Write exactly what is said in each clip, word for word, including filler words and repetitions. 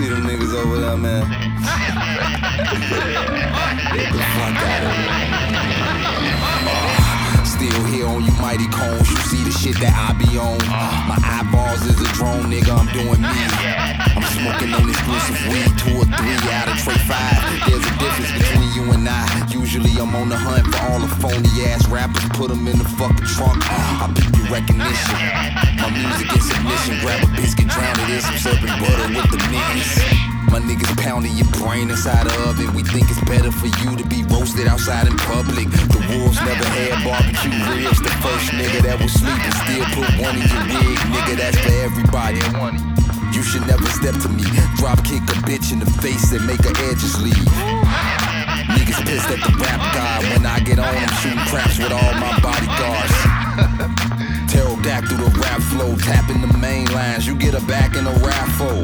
See them niggas over there, man. Get the fuck out of here. Still here on you mighty cones. You see the shit that I be on. My eyeballs is a drone, nigga. I'm doing me. I'm smoking on exclusive weed, two or three out of tray five. There's a difference between you and I. Usually I'm on the hunt for all the phony ass rappers. Put them in the fucking trunk. I pick your recognition. My music is submission. Grab a biscuit, drown it in some serpent butter with the niggas. My niggas pounding your brain inside the oven. We think it's better for you to be roasted outside in public. The wolves never had barbecue ribs. The first nigga that was sleeping still put one in your wig. Nigga, that's for everybody. You should never step to me. Drop kick a bitch in the face and make her edges leave. Niggas pissed at the rap god. When I get on, I'm shooting craps with all my bodyguards. Pterodactyl the rap flow, tapping the main lines. You get a back in a raffle.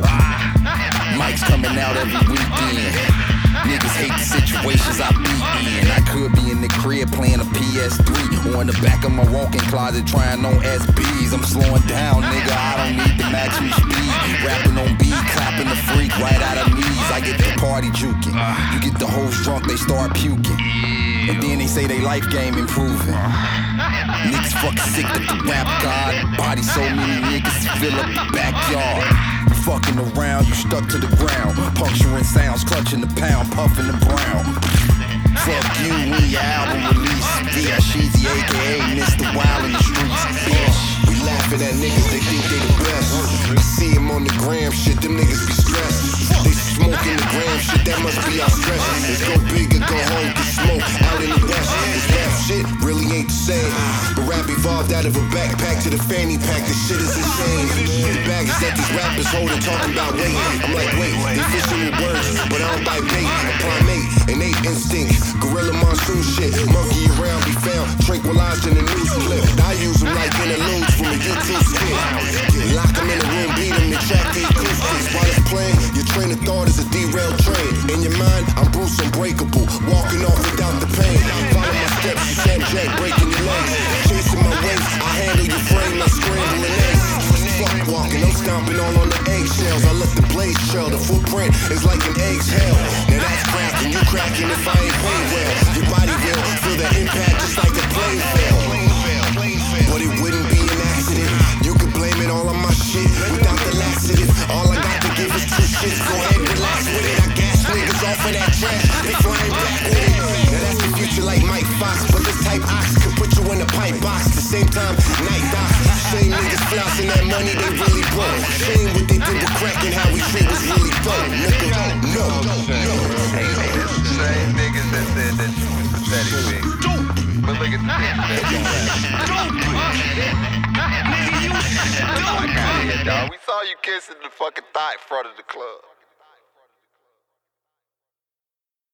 Mics coming out every weekend. Niggas hate the situations I be in. I could be in the crib playing a P S three, or in the back of my walk-in closet trying on S Bs. I'm slowing down, nigga, I don't need the maximum speed. Rapping on beat, clapping the freak right out of knees. I get the party juking. You get the hoes drunk, they start puking. And then they say they life game improving. Niggas fucking sick of the rap god. Body so many niggas fill up the backyard. Fucking around, you stuck to the ground. Puncturing sounds, clutching the pound, puffing the brown. Fuck you when your album release. Yeah, Sheezy, aka Mister Wild in the streets. Bitch, we laughing at niggas, they think they the best. I see them on the gram, shit, them niggas be stressed. They smoking the gram, shit, that must be our stress. Let's go big or go home, get smoke out in the west. This rap shit really ain't the same. But rap evolved out of a backpack to the fanny pack. This shit is insane. The baggage that these rappers holding, talking about weight. I'm like, wait, they fishing with words, but I don't bite bait. A primate, innate instinct, gorilla monsoon shit. Monkey around, be found, tranquilized in the news clip. I use them like interludes from a YouTube skit. Lock them in a room, beat them, and track the acoustics. While it's playing, your train of thought is a derailed train. In your mind, I'm Bruce Unbreakable, walking off without the pain. Follow my steps, you Sam Jack, breaking your legs. Chasing my waist, I handle your frame like scrambling eggs. Fuck walking, I'm stomping all on the eggshells. I let the blade trail, the footprint is like an egg's hell. Now that's cracking, you cracking if I ain't paid well. Your body will feel the impact just like a plane fell. But it wouldn't be an accident. You could blame it all on my shit without the laxative. All I got to give is two shits. Go ahead, relax with it. I gas niggas off of that trash. They flying back with it. Now that's the future like Mike Fox. But this type ox could put you in a pipe box. The same time, night docs. Same niggas flossing that money, they really broke. Shame what they did with crack and how we treat was really dope. Nigga, no, no. Hey, hey, this is the same niggas that said that you was pathetic, big. But look at the things that you have. Nigga, you stupid. I got here, dog. We saw you kissing the fucking thigh in front of the club.